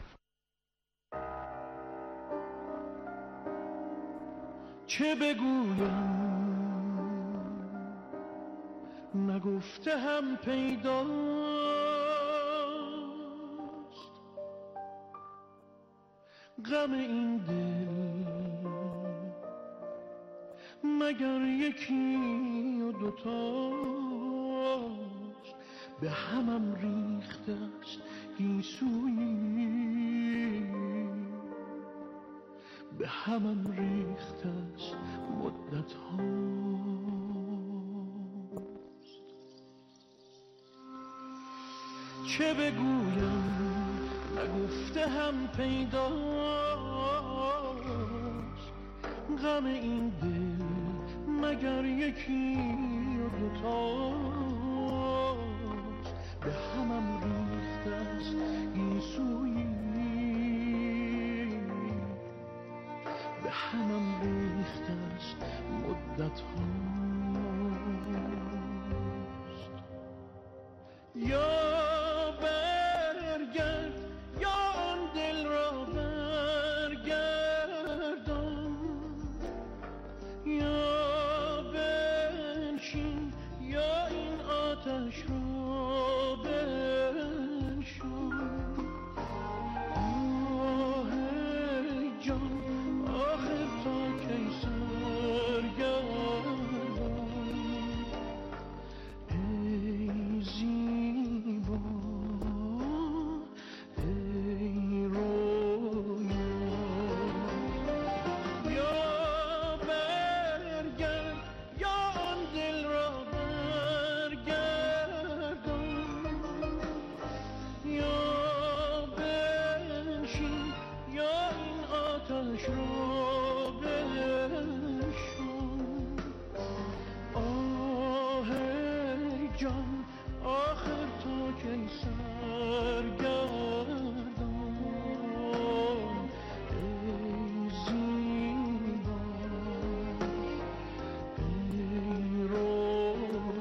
چه بگویم نگفته هم پیداست، غم این دل مگر یکی و دوتاست، به همم ریخته است گیسویی، به همم ریخته است مدت هاست. چه بگویم نگفته هم پیداست، غم این دل مگر یکی و دوتاست، به همم ریخته است گیسویی، به همم ریخته است مدت هاست. یا برگرد یا آن دل را برگردان، یا بنشین یا این آتش را بنشان. آه جان آخر تا کی سرگردان، ای زیبا ای رویا. یا برگرد یا آن دل را برگردان، یا بنشین یا این آتش را بنشان. آه جان آخر تا کی سرگردان، ای زیبا ای رویا.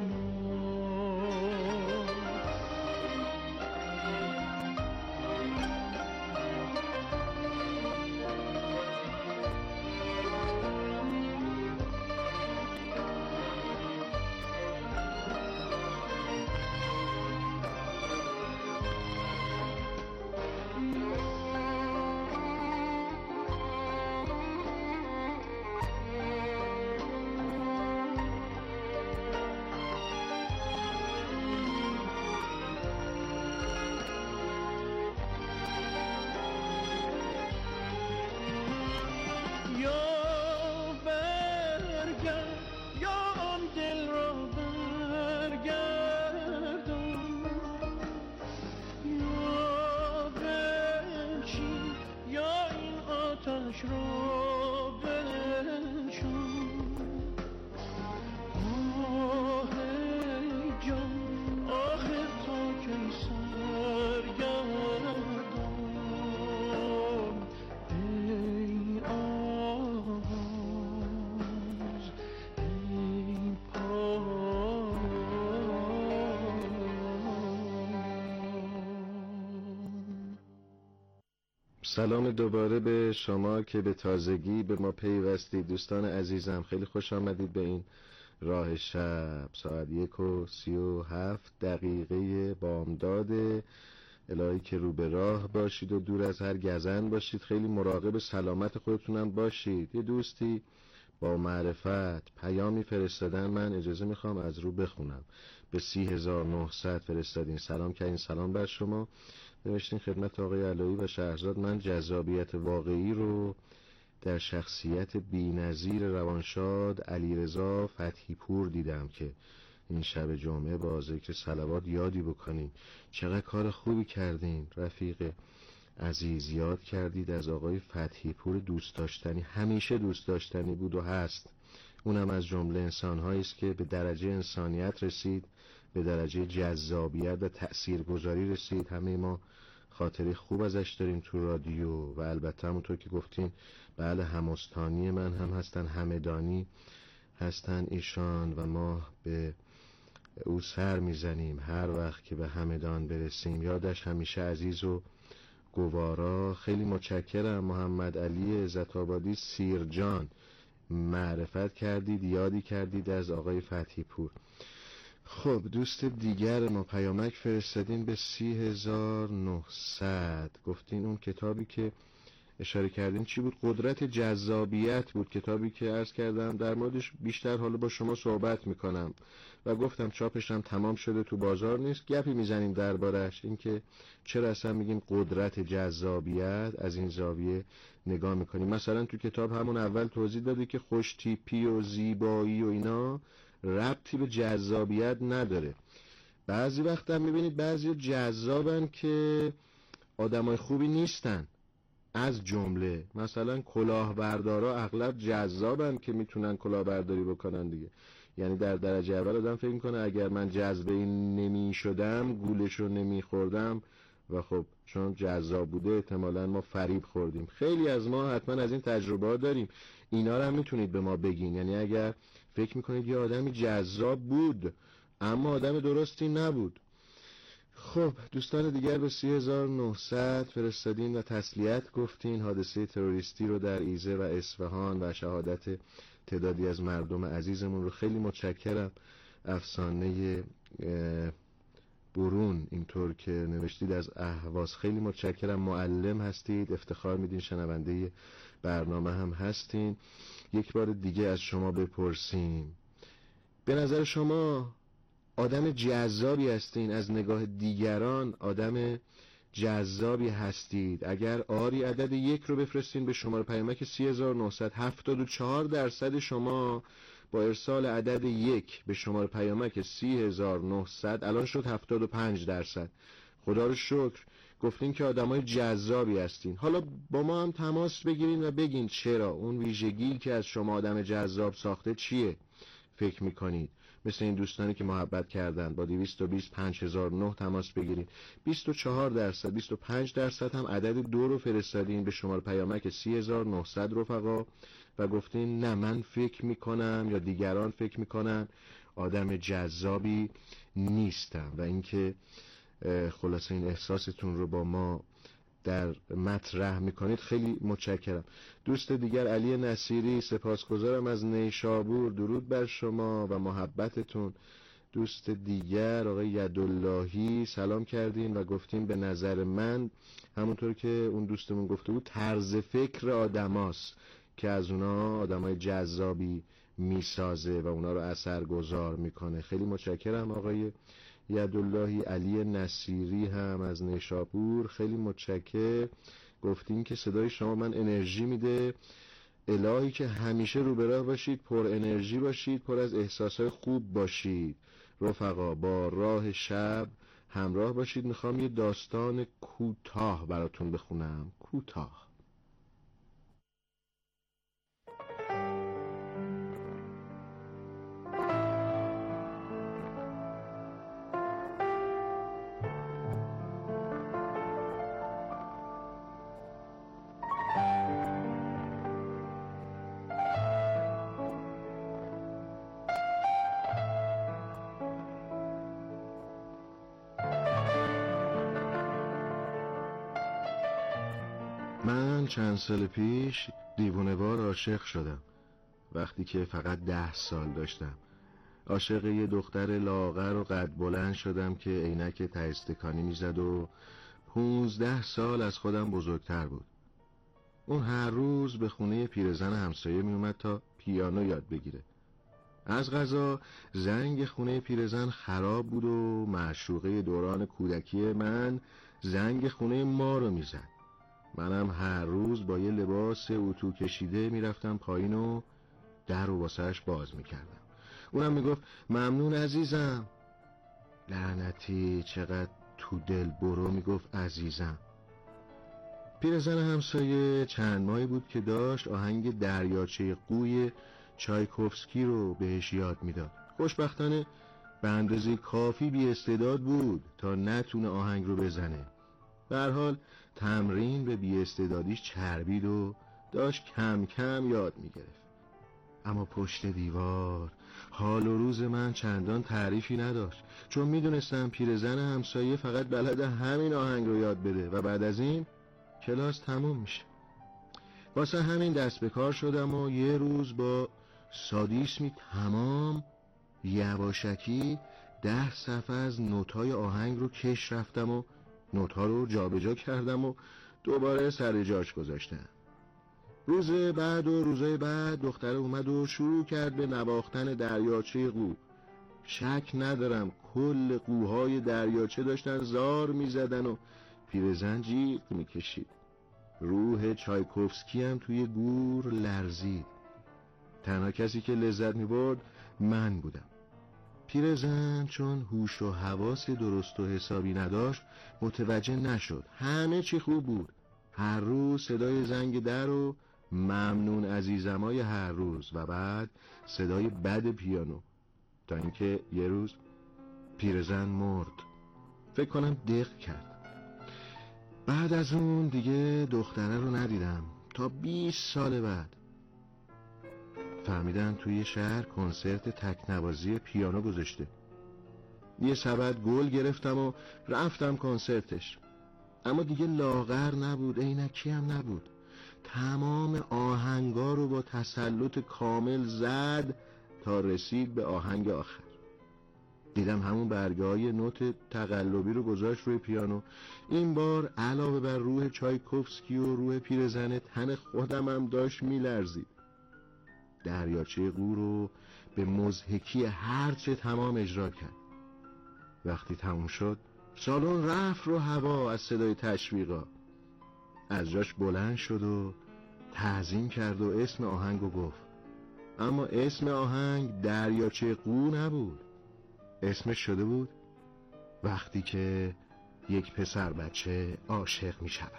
آتش را بنشان. آه ای جان آه تا کی سرگردان، ای آواز ای پایان. سلام دوباره به شما که به تازگی به ما پیوستید. دوستان عزیزم خیلی خوش آمدید به این راه شب. ساعت 1:37 بامداد. الهی که رو به راه باشید و دور از هر گزند باشید. خیلی مراقب سلامت خودتونم باشید. یه دوستی با معرفت پیامی فرستادن، من اجازه میخوام از رو بخونم. به 30,900 فرستادین. سلام کردین، سلام بر شما. نوشتین خدمت آقای علایی و شهرزاد، من جذابیت واقعی رو در شخصیت بی‌نظیر روانشاد علیرضا فتحی پور دیدم که این شب جمعه با ذکر صلوات یادی بکنیم. چقدر کار خوبی کردین رفیق عزیز، یاد کردید از آقای فتحی پور دوست داشتنی. همیشه دوست داشتنی بود و هست. اونم از جمله انسان‌هایی است که به درجه انسانیت رسید، به درجه جذابیت و تأثیرگذاری رسید. همه ما خاطره خوب ازش داریم تو رادیو و البته همونطور که گفتین بله همستانی من هم هستن، همدانی هستن ایشان و ما به او سر میزنیم هر وقت که به همدان برسیم. یادش همیشه عزیز و گوارا. خیلی متشکرم. محمد علی عزت‌آبادی سیرجان، معرفت کردید، یادی کردید از آقای فتحی پور. خب دوست دیگر ما پیامک فرستادین به 30,900. گفتین اون کتابی که اشاره کردین چی بود؟ قدرت جذابیت بود، کتابی که عرض کردم در موردش بیشتر حالا با شما صحبت میکنم و گفتم چاپش هم تمام شده، تو بازار نیست، گپی میزنیم دربارش، اینکه چرا اصلا میگیم قدرت جذابیت، از این زاویه نگاه میکنیم. مثلا تو کتاب همون اول توضیح داده که خوش تیپی و زیبایی و اینا ربطی به جذابیت نداره. بعضی وقتا میبینید بعضی جذابن که آدمای خوبی نیستن، از جمله مثلا کلاهبردارا اغلب جذابن که میتونن کلاهبرداری بکنن دیگه. یعنی در درجه اول آدم فکر میکنه اگر من جذبه این نمیشدم گولشو نمیخوردم و خب چون جذاب بوده احتمالاً ما فریب خوردیم. خیلی از ما حتما از این تجربه ها داریم. اینا رو هم میتونید به ما بگین. یعنی اگر فکر میکنید یه آدمی جذاب بود اما آدم درستی نبود. خب دوستان دیگر به 30,900 فرستادین و تسلیت گفتین. حادثه تروریستی رو در ایزه و اصفهان و شهادت تعدادی از مردم عزیزمون رو خیلی متشکرم. افسانه برون اینطور که نوشتید از اهواز خیلی متشکرم. معلم هستید، افتخار میدین، شنونده برنامه هم هستین. یک بار دیگه از شما بپرسیم، به نظر شما آدم جذابی هستین؟ از نگاه دیگران آدم جذابی هستید؟ اگر آری عدد 1 رو بفرستین به شماره پیامک 30,900. 74% شما با ارسال عدد 1 به شماره پیامک 30,900 الان شد 75%. خدا رو شکر گفتین که آدمای جذابی هستین. حالا با ما هم تماس بگیرین و بگین چرا، اون ویژگی که از شما آدم جذاب ساخته چیه فکر میکنید. مثل این دوستانی که محبت کردن با 220 5009 تماس بگیرین. 24% 25% هم عدد 2 رو فرستادین به شماره پیامک 30,900 رفقا و گفتین نه من فکر میکنم یا دیگران فکر میکنن آدم جذابی نیستم و اینکه خلاصه این احساستون رو با ما در مطرح میکنید. خیلی متشکرم. دوست دیگر علی نصیری، سپاسگزارم از نیشابور، درود بر شما و محبتتون. دوست دیگر آقای یداللهی سلام کردین و گفتین به نظر من همونطور که اون دوستمون گفته بود طرز فکر آدماست که از اونا آدمای جذابی میسازه و اونا رو اثرگذار میکنه. خیلی متشکرم آقای یداللهی. علی نصیری هم از نیشابور خیلی متشکر. گفتین که صدای شما من انرژی میده. الهی که همیشه رو به راه باشید، پر انرژی باشید، پر از احساسات خوب باشید. رفقا با راه شب همراه باشید. میخوام یه داستان کوتاه براتون بخونم. کوتاه. من چند سال پیش دیوونه‌وار عاشق شدم وقتی که فقط 10 سال داشتم. عاشق یه دختر لاغر و قد بلند شدم که عینک ته استکانی میزد و 15 سال از خودم بزرگتر بود. اون هر روز به خونه پیرزن همسایه میومد تا پیانو یاد بگیره. از قضا زنگ خونه پیرزن خراب بود و معشوقه دوران کودکی من زنگ خونه ما رو میزد. منم هر روز با یه لباس اتو کشیده میرفتم پایین و در رو واسهش باز میکردم. اونم میگفت ممنون عزیزم. لعنتی چقدر تو دل برو میگفت عزیزم. پیرزن همسایه چند ماهی بود که داشت آهنگ دریاچه قوی چایکوفسکی رو بهش یاد میداد. خوشبختانه به اندازه کافی بی استعداد بود تا نتونه آهنگ رو بزنه. به هر حال تمرین به بی استعدادیش چربید و داشت کم کم یاد میگرفت. اما پشت دیوار حال و روز من چندان تعریفی نداشت، چون میدونستم پیرزن همسایه فقط بلد همین آهنگ رو یاد بده و بعد از این کلاس تموم میشه. واسه همین دست به کار شدم و یه روز با سادیسمی تمام یواشکی 10 صفحه از نوت‌های آهنگ رو کش رفتم و نوت‌ها رو جابجا کردم و دوباره سر جاش گذاشتم. روزای بعد دختره اومد و شروع کرد به نواختن دریاچه قو. شک ندارم کل قوهای دریاچه داشتن زار میزدن و پیرزن جیغ میکشید. روح چایکوفسکی هم توی گور لرزید. تنها کسی که لذت میبرد من بودم. پیرزن چون هوش و حواس درست و حسابی نداشت متوجه نشد. همه چی خوب بود. هر روز صدای زنگ در و ممنون عزیزمای هر روز و بعد صدای بد پیانو، تا اینکه یه روز پیرزن مرد. فکر کنم دق کرد. بعد از اون دیگه دختره رو ندیدم تا 20 سال بعد. فهمیدن توی شهر کنسرت تکنوازی پیانو گذاشته. یه سبد گل گرفتم و رفتم کنسرتش. اما دیگه لاغر نبود، عینکی هم نبود. تمام آهنگا رو با تسلط کامل زد تا رسید به آهنگ آخر. دیدم همون برگه‌های نوت تقلبی رو گذاشت روی پیانو. این بار علاوه بر روح چایکوفسکی و روح پیرزن، تن خودم هم داشت میلرزید. دریاچه قو رو به مضحکی هرچه تمام اجرا کرد. وقتی تموم شد سالن رفت رو هوا از صدای تشویقا. از جاش بلند شد و تعظیم کرد و اسم آهنگو گفت. اما اسم آهنگ دریاچه قو نبود. اسمش شده بود وقتی که یک پسر بچه عاشق می شود.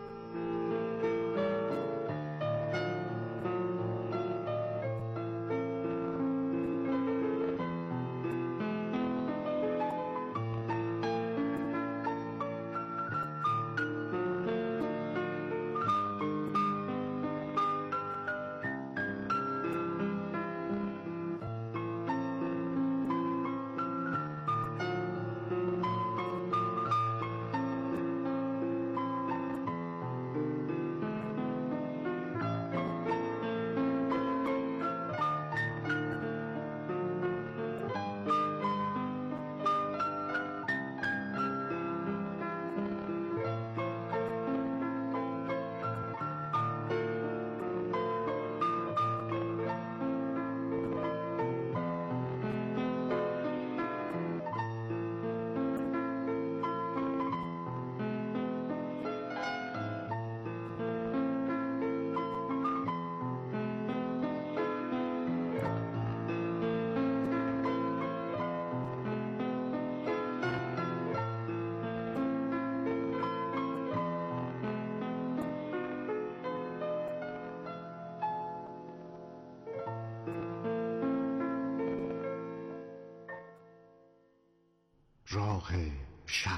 راه شب.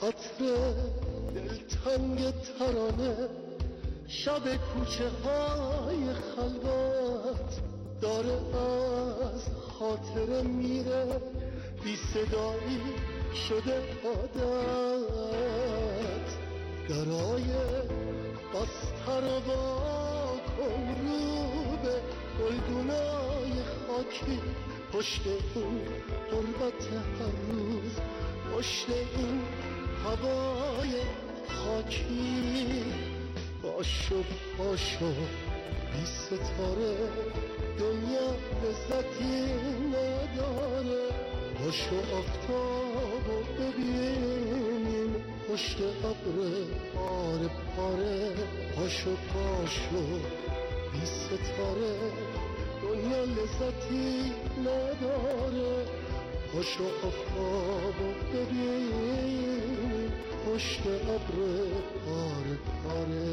عطر دلتنگ ترانه، شب کوچه های خلوت داره از خاطره میره، بی صدایی شده عادت. درای بسته رو با کن رو به گلدونای خاکی، پشت اون غربت هر روز، پشت این هوای خاکی. باشو باشو بی ستاره، دنیا لذتی نداره. باشو آفتابو ببینیم پشت ابر پاره پاره. باشو باشو بی ستاره، دنیا لذتی نداره. باشو آفتابو ببینیم پشت ابر پاره پاره.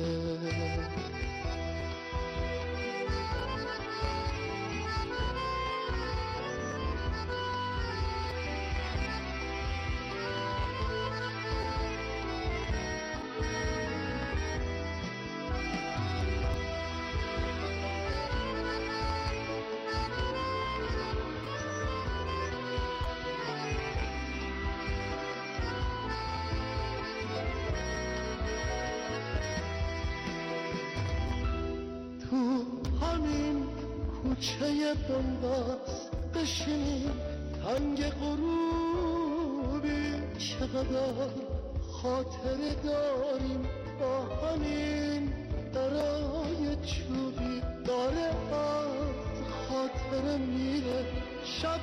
کوچه بنبست بشینیم تنگ غروبی، چقدر خاطره داریم با همین درای چوبی. داره از خاطره میره شب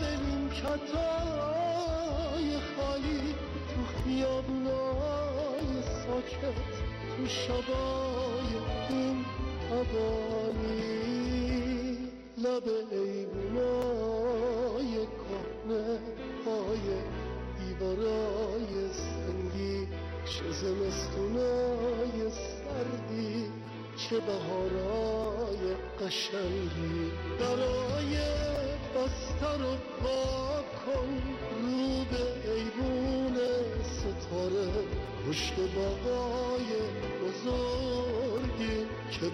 نیمکتای خالی، تو خیابونای ساکت، تو شبای این هوایی. لب ایوونای کهنه پای دیوارای سنگی، چه زمستونای سردی، چه بهارای قشنگی. درای بسته رو پاک کن رو به ایوون ستاره، پشت باغای بزرگی که